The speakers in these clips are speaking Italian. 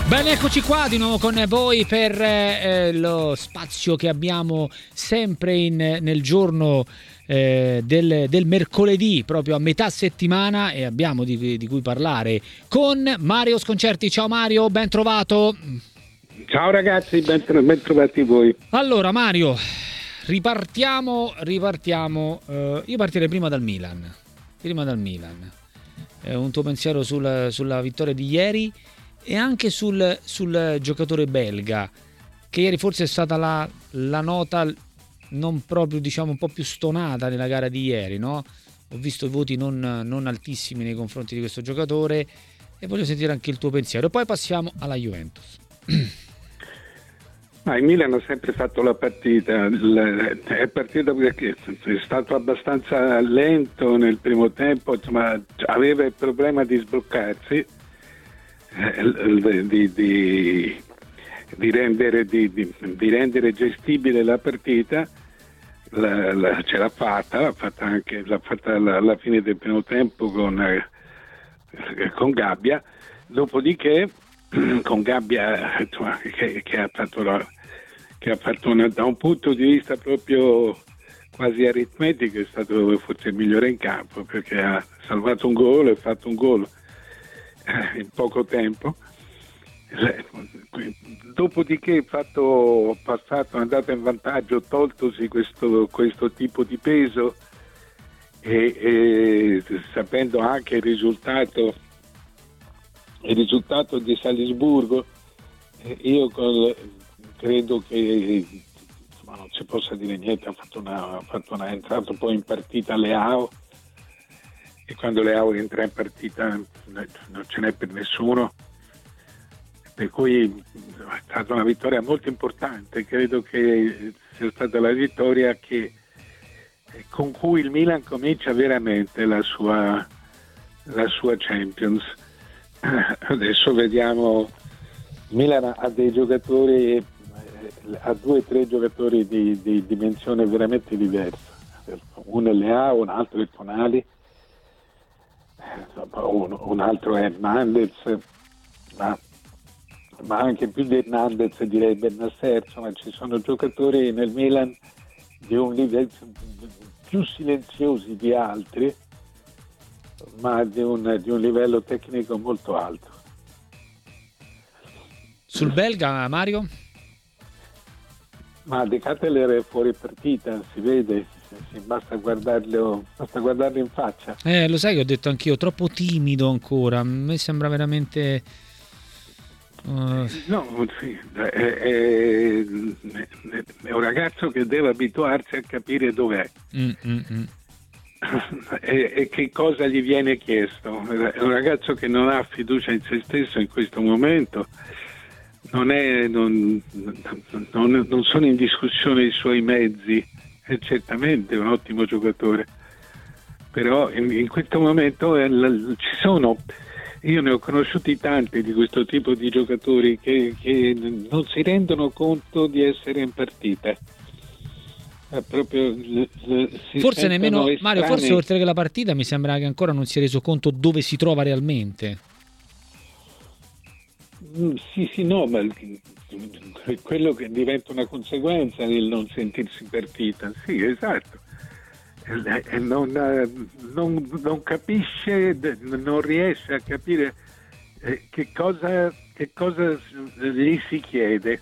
Bene, eccoci qua di nuovo con voi per lo spazio che abbiamo sempre nel giorno del mercoledì, proprio a metà settimana, e abbiamo di cui parlare con Mario Sconcerti. Ciao Mario, ben trovato. Ciao ragazzi, ben trovati voi. Allora Mario, ripartiamo. Io partirei prima dal Milan. Un tuo pensiero sulla vittoria di ieri e anche sul giocatore belga, che ieri forse è stata la nota non proprio, diciamo, un po' più stonata nella gara di ieri, no? Ho visto voti non altissimi nei confronti di questo giocatore e voglio sentire anche il tuo pensiero. E poi passiamo alla Juventus. Il Milan ha sempre fatto la partita, è partito perché è stato abbastanza lento nel primo tempo, insomma, aveva il problema di sbloccarsi, di rendere gestibile la partita. Ce l'ha fatta alla fine del primo tempo con Gabbia, dopodiché con Gabbia, insomma, che ha fatto da un punto di vista proprio quasi aritmetico è stato forse il migliore in campo, perché ha salvato un gol e fatto un gol in poco tempo. Dopodiché è andato in vantaggio, toltosi questo tipo di peso e sapendo anche il risultato di Salisburgo, io credo che non si possa dire niente. È entrato poi in partita Leao, e quando Leao entra in partita non ce n'è per nessuno, per cui è stata una vittoria molto importante. Credo che sia stata la vittoria con cui il Milan comincia veramente la sua Champions. Adesso vediamo, il Milan ha dei giocatori, ha 2 o 3 giocatori di dimensione veramente diversa. Uno è Leao, un altro è Tonali, un altro è Hernandez, ma anche più di Hernandez direi Bennacer. Insomma, ci sono giocatori nel Milan di un livello più silenziosi di altri, ma di un livello tecnico molto alto. Sul belga, Mario? Ma De Ketelaere è fuori partita, si vede, basta guardarlo in faccia. Lo sai che ho detto anch'io, troppo timido ancora, a me sembra veramente... No, sì, è un ragazzo che deve abituarsi a capire dov'è. E che cosa gli viene chiesto. È un ragazzo che non ha fiducia in se stesso in questo momento, non sono in discussione i suoi mezzi, è certamente un ottimo giocatore, però in questo momento ci sono, io ne ho conosciuti tanti di questo tipo di giocatori che non si rendono conto di essere in partita. Forse nemmeno Mario, forse oltre che la partita mi sembra che ancora non si è reso conto dove si trova realmente. Sì, no, ma quello che diventa una conseguenza del non sentirsi in partita, sì, esatto. Non capisce, non riesce a capire che cosa gli si chiede.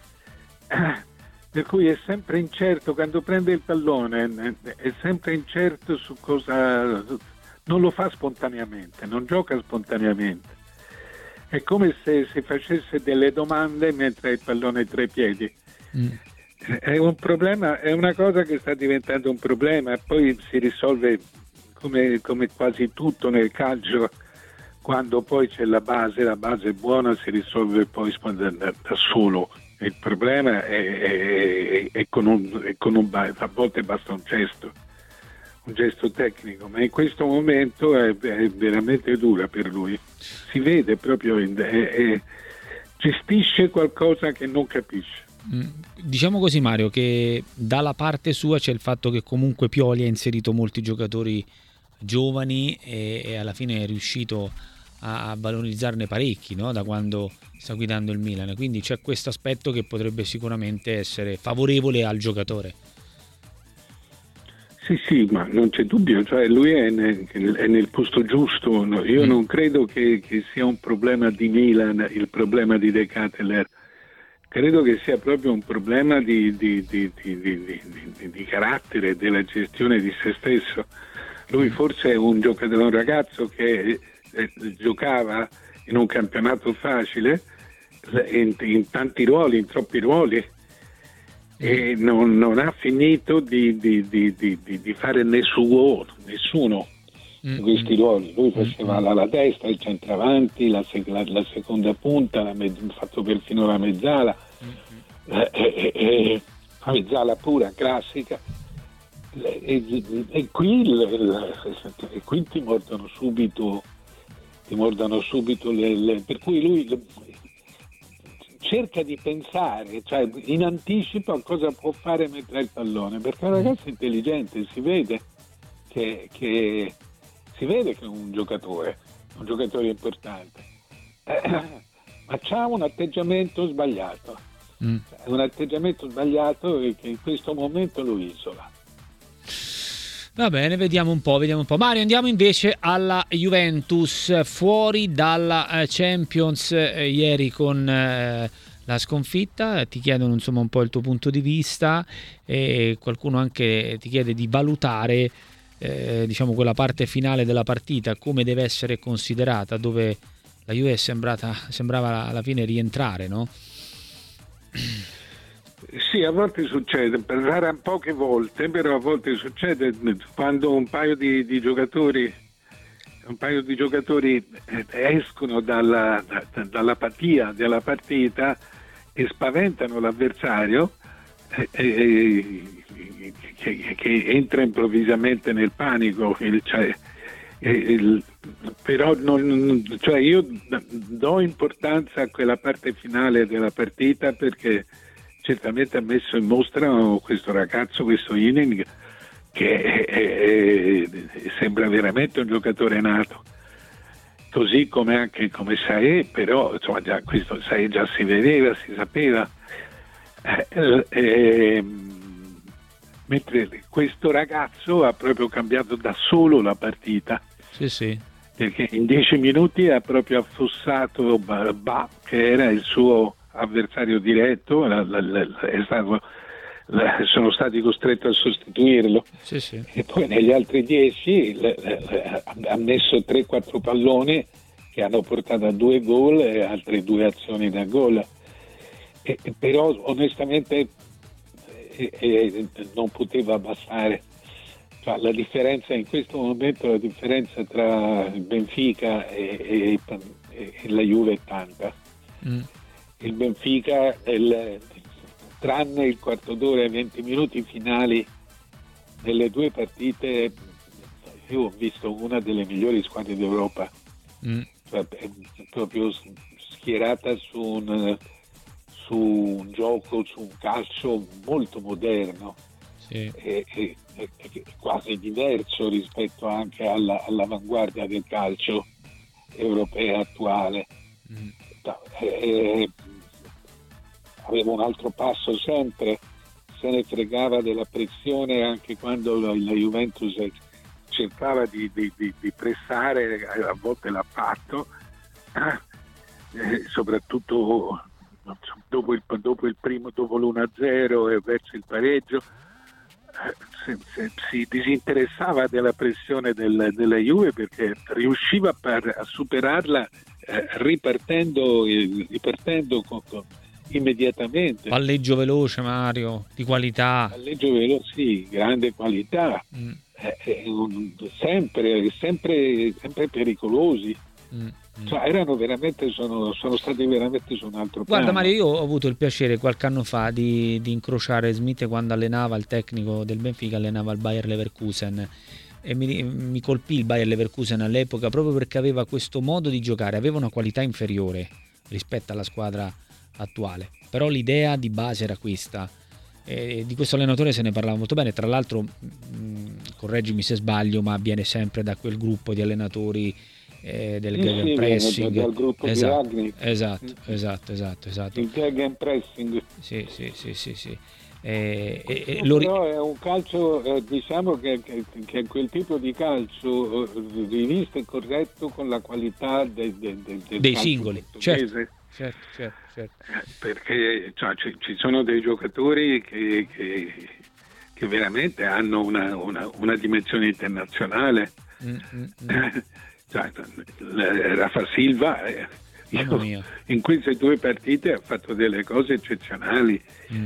Per cui è sempre incerto quando prende il pallone, è sempre incerto su cosa, non lo fa spontaneamente, non gioca spontaneamente. È come se si facesse delle domande mentre ha il pallone tra i piedi. È un problema, è una cosa che sta diventando un problema, e poi si risolve come quasi tutto nel calcio, quando poi c'è la base è buona, si risolve poi da solo. Il problema è a volte basta un gesto tecnico, ma in questo momento è veramente dura per lui. Si vede proprio, gestisce qualcosa che non capisce. Diciamo così, Mario, che dalla parte sua c'è il fatto che comunque Pioli ha inserito molti giocatori giovani e alla fine è riuscito a valorizzarne parecchi, no? Da quando sta guidando il Milan, quindi c'è questo aspetto che potrebbe sicuramente essere favorevole al giocatore. Sì, ma non c'è dubbio, cioè lui è nel posto giusto. No, io non credo che sia un problema di Milan, il problema di De Ketelaere. Credo che sia proprio un problema di carattere, della gestione di se stesso. Lui forse è un ragazzo che giocava in un campionato facile, in tanti ruoli, in troppi ruoli, e non ha finito di fare nessuno in questi ruoli. Lui faceva la destra, il centravanti, la seconda punta, ha fatto perfino la mezzala, la mezzala pura, classica, e qui ti mordono subito per cui lui cerca di pensare, cioè in anticipo a cosa può fare mentre ha il pallone, perché è un ragazzo intelligente, si vede che è un giocatore importante, ma c'ha un atteggiamento sbagliato, un atteggiamento sbagliato che in questo momento lo isola. Va bene, vediamo un po'. Mario, andiamo invece alla Juventus, fuori dalla Champions ieri con la sconfitta. Ti chiedono insomma un po' il tuo punto di vista, e qualcuno anche ti chiede di valutare diciamo quella parte finale della partita, come deve essere considerata, dove la Juve sembrava alla fine rientrare, no? Sì, a volte succede, rare poche volte, però a volte succede quando un paio di giocatori escono dall'apatia della partita e spaventano l'avversario, che entra improvvisamente nel panico, però cioè io do importanza a quella parte finale della partita, perché certamente ha messo in mostra questo ragazzo, questo Ining, che sembra veramente un giocatore nato, così come anche come Saé, però insomma questo Saé già si vedeva, si sapeva, mentre questo ragazzo ha proprio cambiato da solo la partita. Sì. Perché in 10 minuti ha proprio affossato Ba, che era il suo avversario diretto, sono stati costretti a sostituirlo. Sì. E poi negli altri 10 ha messo 3-4 palloni che hanno portato a 2 gol e altre 2 azioni da gol, però onestamente non poteva bastare. Cioè, la differenza in questo momento, la differenza tra il Benfica e la Juve è tanta. Il Benfica, tranne il quarto d'ora e 20 minuti finali delle 2 partite, io ho visto una delle migliori squadre d'Europa, cioè, proprio schierata su un gioco, su un calcio molto moderno, sì. e quasi diverso rispetto anche all'avanguardia del calcio europeo attuale. Aveva un altro passo sempre, se ne fregava della pressione anche quando la Juventus cercava di pressare, a volte l'ha fatto, soprattutto dopo l'1-0 e verso il pareggio, si disinteressava della pressione della Juve, perché riusciva a superarla ripartendo immediatamente. Palleggio veloce, Mario, di qualità. Palleggio veloce, sì, grande qualità, sempre pericolosi. Cioè, sono stati veramente su un altro piano. Guarda Mario, io ho avuto il piacere qualche anno fa di incrociare Smith quando allenava, il tecnico del Benfica allenava il Bayer Leverkusen, e mi colpì il Bayer Leverkusen all'epoca proprio perché aveva questo modo di giocare, aveva una qualità inferiore rispetto alla squadra attuale, però l'idea di base era questa. Di questo allenatore se ne parlava molto bene, tra l'altro correggimi se sbaglio, ma viene sempre da quel gruppo di allenatori del gegenpressing, dal gruppo di Ragni. esatto. Il gegenpressing. Sì. Però è un calcio, diciamo che è quel tipo di calcio rivisto e corretto con la qualità del dei singoli, certo. Perché ci sono dei giocatori che veramente hanno una dimensione internazionale. Rafa Silva in queste 2 partite ha fatto delle cose eccezionali.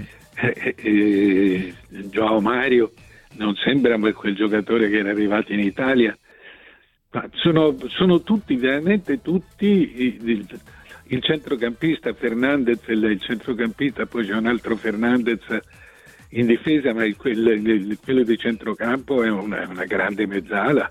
Joao Mario non sembra quel giocatore che era arrivato in Italia, ma sono tutti, veramente tutti, il centrocampista Fernandez, il centrocampista, poi c'è un altro Fernandez in difesa, ma quello di centrocampo è una grande mezzala.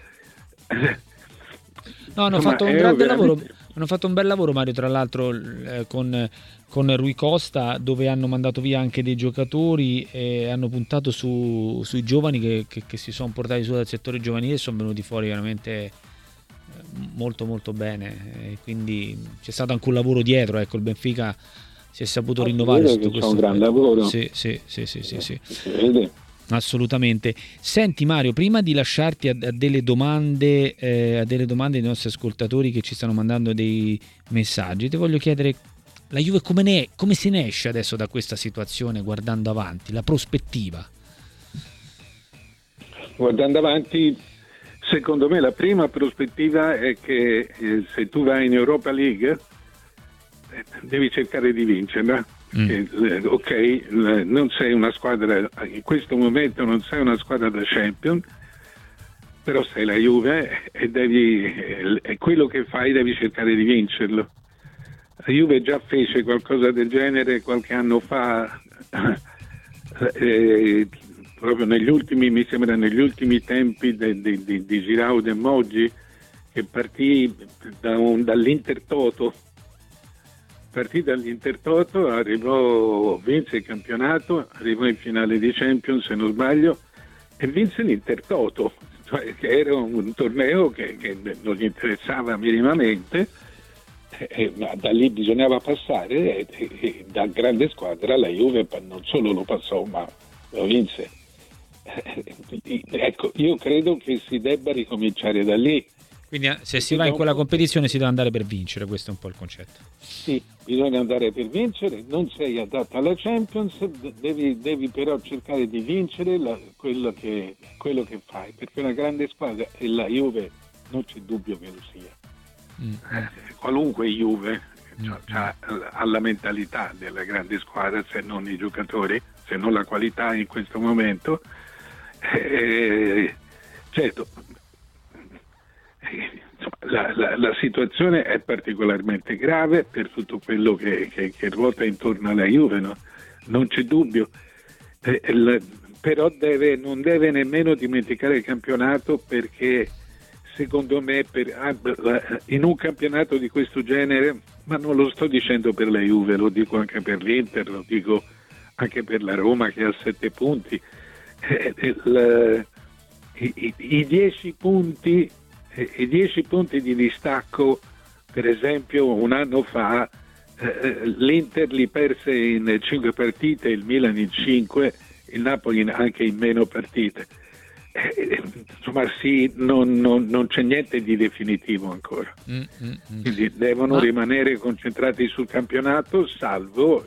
No, hanno fatto un grande lavoro. Hanno fatto un bel lavoro, Mario, tra l'altro con Rui Costa, dove hanno mandato via anche dei giocatori e hanno puntato sui giovani che si sono portati su dal settore giovanile e sono venuti fuori veramente molto molto bene. Quindi c'è stato anche un lavoro dietro, ecco, il Benfica si è saputo rinnovare sotto questo. C'è un gran lavoro. Sì. Si vede. Assolutamente. Senti Mario, prima di lasciarti a delle domande dei nostri ascoltatori che ci stanno mandando dei messaggi, ti voglio chiedere la Juve come se ne esce adesso da questa situazione, guardando avanti, la prospettiva. Guardando avanti, secondo me la prima prospettiva è che se tu vai in Europa League devi cercare di vincerla. Non sei una squadra, in questo momento non sei una squadra da champion, però sei la Juve e quello che fai devi cercare di vincerlo. La Juve già fece qualcosa del genere qualche anno fa, proprio negli ultimi tempi di Giraud e Moggi, che partì dall'Intertoto. Vinse il campionato, arrivò in finale di Champions se non sbaglio e vinse l'Intertoto, cioè che era un torneo che non gli interessava minimamente, ma da lì bisognava passare e da grande squadra la Juve non solo lo passò ma lo vinse. Ecco, io credo che si debba ricominciare da lì. Quindi se si va in quella competizione si deve andare per vincere, questo è un po' il concetto. Sì, bisogna andare per vincere, non sei adatta alla Champions, devi però cercare di vincere quello che fai, perché una grande squadra, e la Juve non c'è dubbio che lo sia. Qualunque Juve ha la mentalità della grande squadra, se non i giocatori, se non la qualità in questo momento. Certo, la situazione è particolarmente grave per tutto quello che ruota intorno alla Juve, no? Non c'è dubbio, però non deve nemmeno dimenticare il campionato, perché secondo me in un campionato di questo genere, ma non lo sto dicendo per la Juve, lo dico anche per l'Inter, lo dico anche per la Roma che ha 7 punti, i 10 punti di distacco, per esempio un anno fa l'Inter li perse in 5 partite, il Milan in 5, il Napoli anche in meno partite. Insomma non c'è niente di definitivo ancora. Quindi devono rimanere concentrati sul campionato, salvo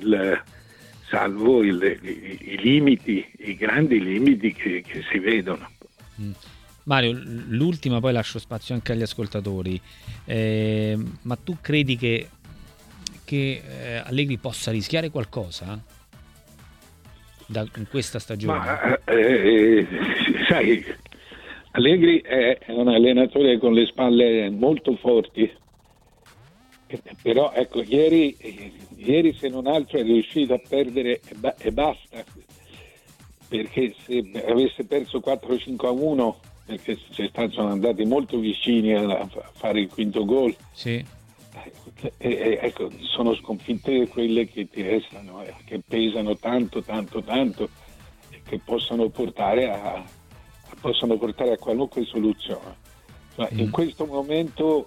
i limiti, i grandi limiti che si vedono. Mario, l'ultima, poi lascio spazio anche agli ascoltatori, ma tu credi che Allegri possa rischiare qualcosa in questa stagione? Sai, Allegri è un allenatore con le spalle molto forti, però ecco, ieri se non altro è riuscito a perdere e basta, perché se avesse perso 4-5-1, perché sono andati molto vicini a fare il quinto gol, sì. Ecco, sono sconfitte quelle che ti restano, che pesano tanto e che possono portare a qualunque soluzione. Cioè, in questo momento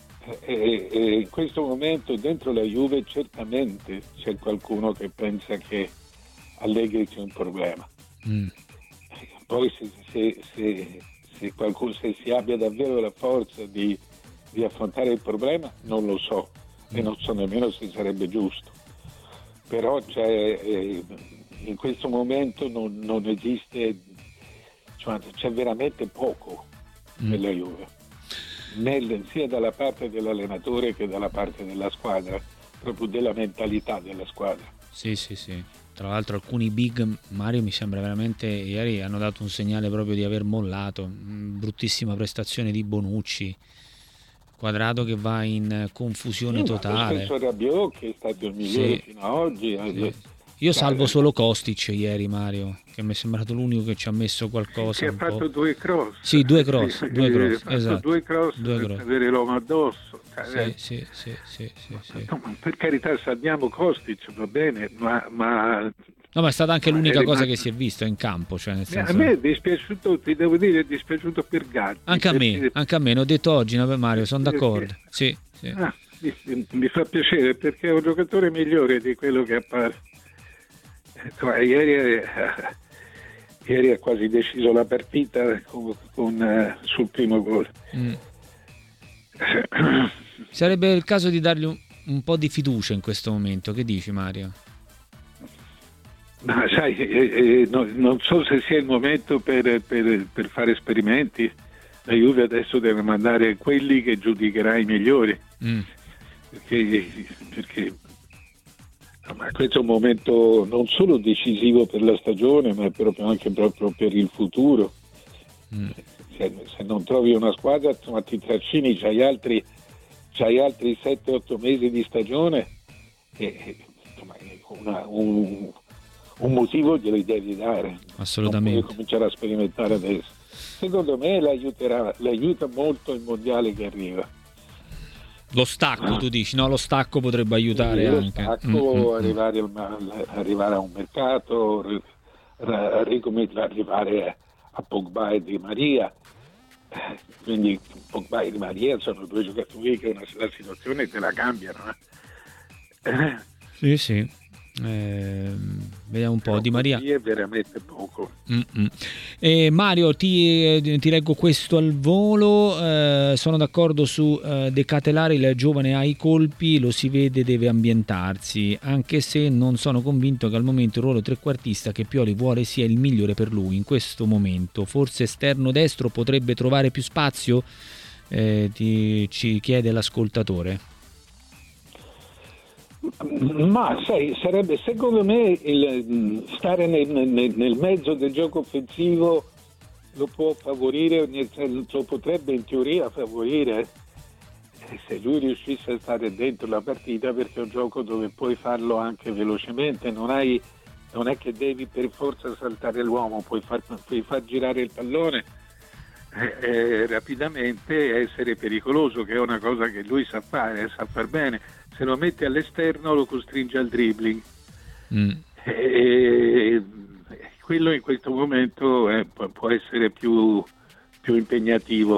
dentro la Juve certamente c'è qualcuno che pensa che Allegri sia un problema. Poi se si abbia davvero la forza di affrontare il problema non lo so, e non so nemmeno se sarebbe giusto, però in questo momento non esiste, cioè, c'è veramente poco nella Juve, sia dalla parte dell'allenatore che dalla parte della squadra, proprio della mentalità della squadra. Sì. Tra l'altro alcuni big, Mario, mi sembra veramente, ieri hanno dato un segnale proprio di aver mollato. Bruttissima prestazione di Bonucci, Quadrado che va in confusione totale. Lo stesso Rabiot che è stato il migliore fino ad oggi. Io salvo solo Kostic ieri, Mario, che mi è sembrato l'unico che ci ha messo qualcosa. Che ha fatto 2 cross. Sì, 2 cross, esatto. 2 cross per avere l'uomo addosso. Sì. Per carità, salviamo Kostic, va bene, ma no, ma è stata anche l'unica cosa che si è vista in campo, cioè nel senso... A me è dispiaciuto, ti devo dire, è dispiaciuto per Gatti. Anche a me, ne ho detto oggi, Mario, sono d'accordo. Sì. Mi fa piacere perché è un giocatore migliore di quello che appare. Ieri ha quasi deciso la partita sul primo gol. Sarebbe il caso di dargli un po' di fiducia in questo momento, che dici, Mario? Ma sai, non so se sia il momento per fare esperimenti. La Juve adesso deve mandare quelli che giudicherà i migliori, perché ma questo è un momento non solo decisivo per la stagione, ma proprio per il futuro. Se non trovi una squadra, insomma, ti trascini, c'hai altri 7-8 mesi di stagione, e insomma, un motivo glielo devi dare. Assolutamente. Non puoi cominciare a sperimentare adesso. Secondo me l'aiuta molto il mondiale che arriva. Lo stacco, tu dici? No, lo stacco potrebbe aiutare anche. Lo stacco, arrivare a un mercato, arrivare a Pogba e Di Maria. Quindi Pogba e Di Maria sono 2 giocatori che la situazione te la cambiano. Sì. Vediamo un po'. Però Di Maria è veramente poco. Mario, ti leggo questo al volo. Sono d'accordo su De Ketelare, il giovane ha i colpi, lo si vede, deve ambientarsi, anche se non sono convinto che al momento il ruolo trequartista che Pioli vuole sia il migliore per lui in questo momento. Forse esterno destro potrebbe trovare più spazio, ci chiede l'ascoltatore. Ma sai, sarebbe secondo me stare nel mezzo del gioco offensivo lo può favorire, lo potrebbe in teoria favorire se lui riuscisse a stare dentro la partita, perché è un gioco dove puoi farlo anche velocemente, non è che devi per forza saltare l'uomo, puoi far girare il pallone rapidamente, essere pericoloso, che è una cosa che lui sa far bene. Se lo metti all'esterno lo costringe al dribbling. Quello in questo momento può essere più impegnativo,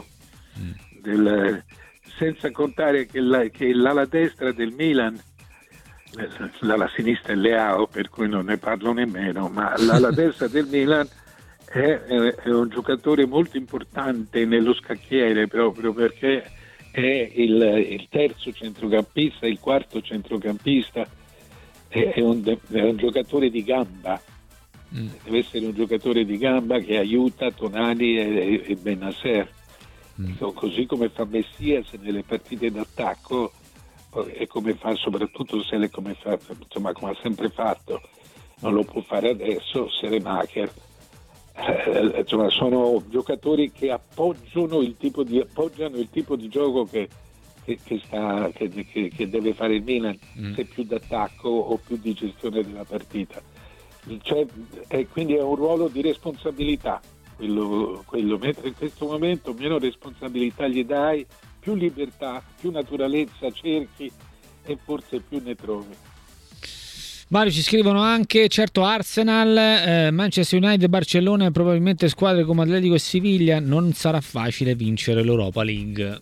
senza contare che l'ala destra del Milan, l'ala sinistra è Leao, per cui non ne parlo nemmeno, ma l'ala destra del Milan è un giocatore molto importante nello scacchiere, proprio perché è il terzo centrocampista, il quarto centrocampista, è un giocatore di gamba, deve essere un giocatore di gamba che aiuta Tonali e Bennacer, così come fa Messias nelle partite d'attacco, e come fa soprattutto come ha sempre fatto, non lo può fare adesso, Selemacher. Insomma, sono giocatori che appoggiano il tipo di gioco che deve fare il Milan, se più d'attacco o più di gestione della partita. Quindi è un ruolo di responsabilità quello, mentre in questo momento meno responsabilità gli dai, più libertà, più naturalezza cerchi e forse più ne trovi. Mario, ci scrivono anche, certo Arsenal, Manchester United, Barcellona e probabilmente squadre come Atletico e Siviglia, non sarà facile vincere l'Europa League.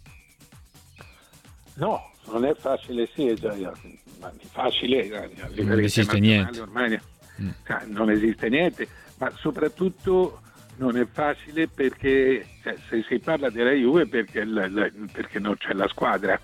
No, non è facile, sì, ma facile a livello non esiste niente. Ormai non esiste niente, ma soprattutto non è facile perché se si parla della Juve perché non c'è la squadra.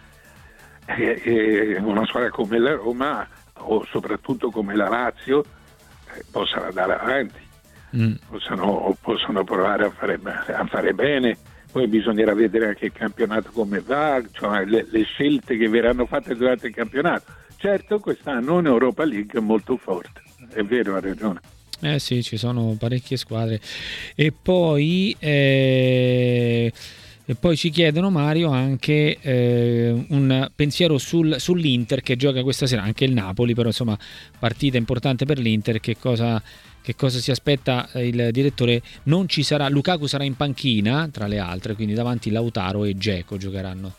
Una squadra come la Roma o soprattutto come la Lazio possano andare avanti, possono provare a fare bene. Poi bisognerà vedere anche il campionato come va, cioè le scelte che verranno fatte durante il campionato. Certo, quest'anno un'Europa League molto forte, è vero, ha ragione. Sì, ci sono parecchie squadre. E poi ci chiedono, Mario, anche un pensiero sull'Inter che gioca questa sera, anche il Napoli, però insomma partita importante per l'Inter. Che cosa si aspetta il direttore? Non ci sarà, Lukaku sarà in panchina tra le altre, quindi davanti Lautaro e Dzeko giocheranno.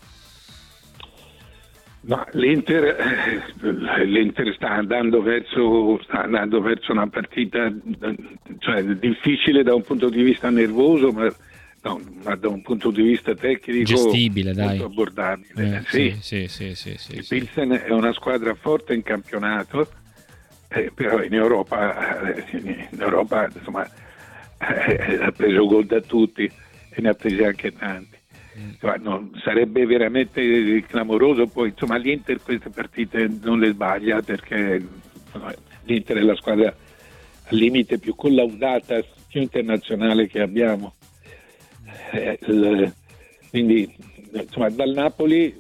Ma l'Inter sta andando verso una partita, cioè, difficile da un punto di vista nervoso, ma da un punto di vista tecnico gestibile, molto dai. Abbordabile. Sì. Il Pilsen è una squadra forte in campionato, però in Europa insomma ha preso gol da tutti e ne ha presi anche tanti. Sarebbe veramente clamoroso. Poi insomma l'Inter queste partite non le sbaglia perché l'Inter è la squadra al limite più collaudata, più internazionale che abbiamo, quindi insomma dal Napoli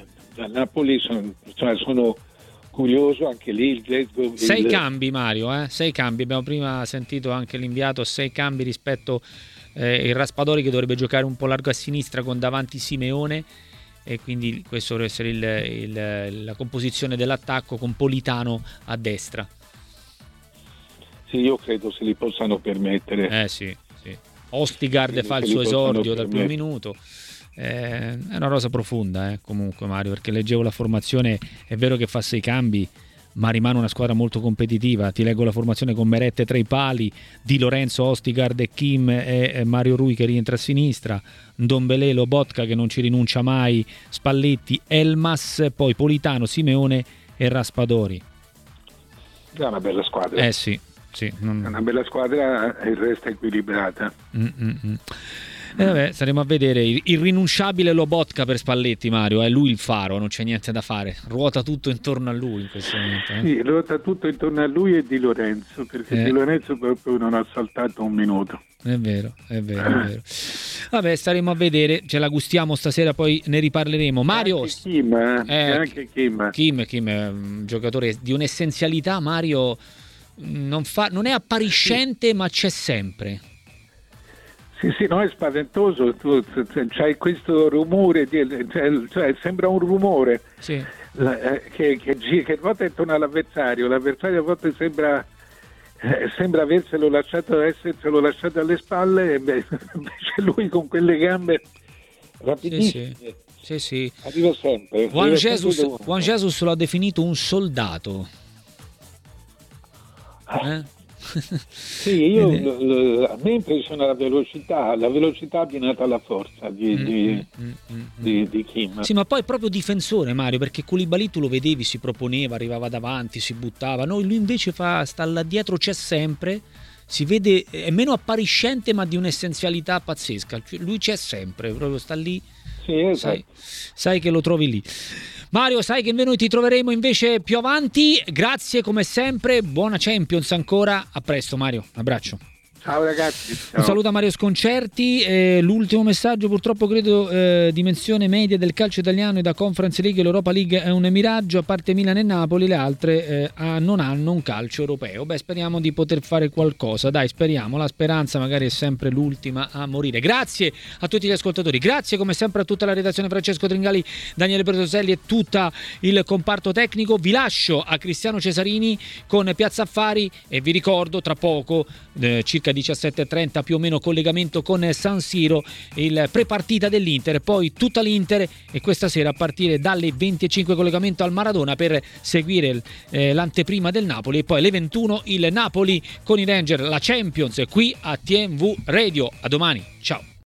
sono curioso. Anche lì il Glasgow, 6 cambi, Mario, 6 cambi, abbiamo prima sentito anche l'inviato, 6 cambi rispetto il Raspadori che dovrebbe giocare un po' largo a sinistra con davanti Simeone, e quindi questo dovrebbe essere la composizione dell'attacco con Politano a destra. Sì, io credo se li possano permettere. Sì. Ostigard fa il suo esordio dal primo minuto. È una rosa profonda comunque, Mario, perché leggevo la formazione, è vero che fa 6 cambi, ma rimane una squadra molto competitiva. Ti leggo la formazione con Meret tra i pali, Di Lorenzo, Ostigard e Kim e Mario Rui che rientra a sinistra, Ndombele, Lobotka che non ci rinuncia mai, Spalletti, Elmas, poi Politano, Simeone e Raspadori. È una bella squadra. Sì. È una bella squadra e il resto è equilibrata. Staremo a vedere. Il rinunciabile Lobotka per Spalletti, Mario, è lui il faro, non c'è niente da fare, ruota tutto intorno a lui in questo momento. Sì, ruota tutto intorno a lui e Di Lorenzo, perché Di Lorenzo proprio non ha saltato un minuto. È vero. Vabbè, staremo a vedere, ce la gustiamo stasera, poi ne riparleremo. Mario, anche Kim è un giocatore di un'essenzialità, Mario, non è appariscente, ma c'è sempre. Sì, no, è spaventoso. Tu c'hai questo rumore, cioè sembra un rumore, sì. Che a volte intorno all'avversario a volte sembra esserselo lasciato alle spalle, e invece lui con quelle gambe rapidissime. Sì. Arriva sempre. Juan Jesus lo ha definito un soldato. Sì, a me impressiona la velocità abbinata alla forza di Kim. Sì, ma poi proprio difensore, Mario, perché Koulibaly tu lo vedevi, si proponeva, arrivava davanti, si buttava. No, lui invece sta là dietro, c'è sempre, si vede, è meno appariscente ma di un'essenzialità pazzesca. Lui c'è sempre, proprio sta lì. Sì, esatto. Sai che lo trovi lì. Mario, sai che noi ti troveremo invece più avanti. Grazie come sempre, buona Champions ancora. A presto, Mario, un abbraccio. Ciao ragazzi. Ciao. Un saluto a Mario Sconcerti. L'ultimo messaggio, purtroppo credo dimensione media del calcio italiano e da Conference League l'Europa League è un miraggio, a parte Milan e Napoli le altre non hanno un calcio europeo. Speriamo di poter fare qualcosa, dai, speriamo, la speranza magari è sempre l'ultima a morire. Grazie a tutti gli ascoltatori, grazie come sempre a tutta la redazione, Francesco Tringali, Daniele Bertoselli e tutto il comparto tecnico. Vi lascio a Cristiano Cesarini con Piazza Affari e vi ricordo tra poco circa circa 17:30 più o meno collegamento con San Siro, il prepartita dell'Inter, poi tutta l'Inter e questa sera a partire dalle 25 collegamento al Maradona per seguire l'anteprima del Napoli e poi alle 21 il Napoli con i Ranger, la Champions qui a TNV Radio. A domani, ciao.